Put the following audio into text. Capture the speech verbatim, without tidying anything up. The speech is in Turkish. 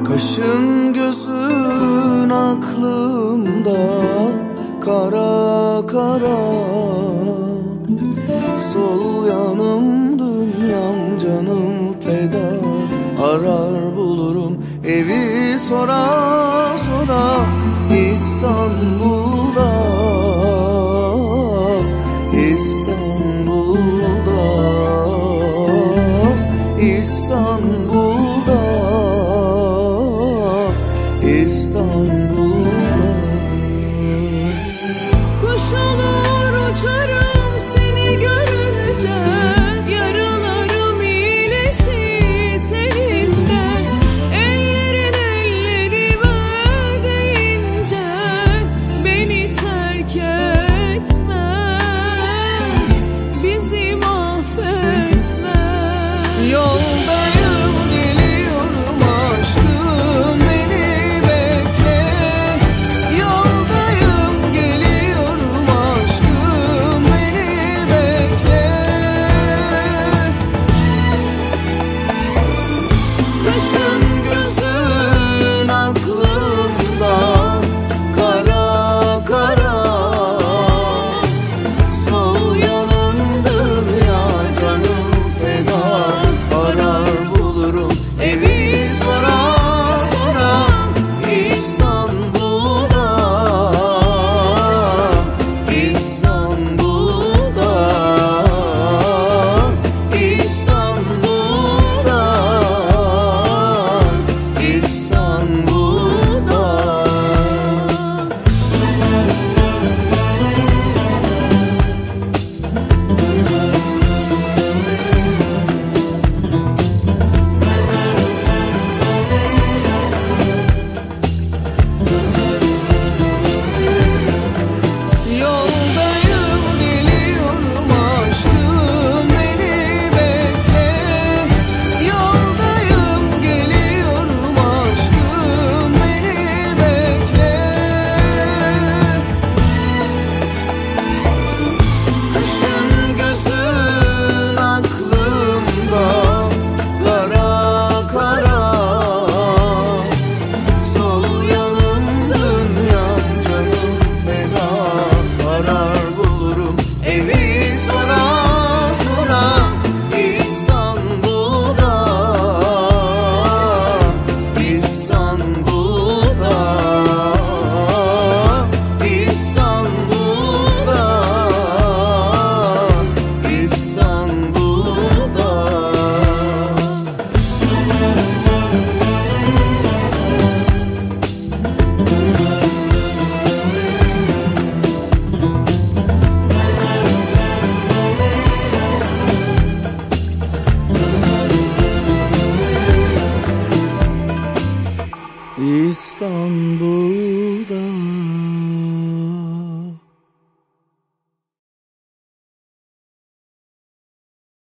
Kaşın gözün aklımda, kara kara. Sol yanım dünyam, canım feda. Arar bulurum evi sora sora. İstanbul'da, İstanbul'da, İstanbul'da, İstanbul'da. Kuş olur uçarım seni görünce, yaralarım iyileşir telinden. Ellerin ellerime değince beni terk etme, bizi mahvetme. Yoldayım, geliyorum aşkım, beni bekle. Yoldayım, geliyorum aşkım, beni bekle. Kaşın gözün aklımda, kara kara. Sol yanım dünya, canım feda. Arar bulurum evi sora sora. İstanbul'da, İstanbul'da, İstanbul'da, İstanbul'da. Yoldayım, geliyorum aşkım, beni bekle. Yoldayım, geliyorum aşkım, beni bekle. Kaşın gözün aklımda, kara kara. Sol yanım dünyam, canım feda. Arar bulurum evi sora sora. İstanbul'da, İstanbul'da, İstanbul'da, İstanbul'da. İstanbul.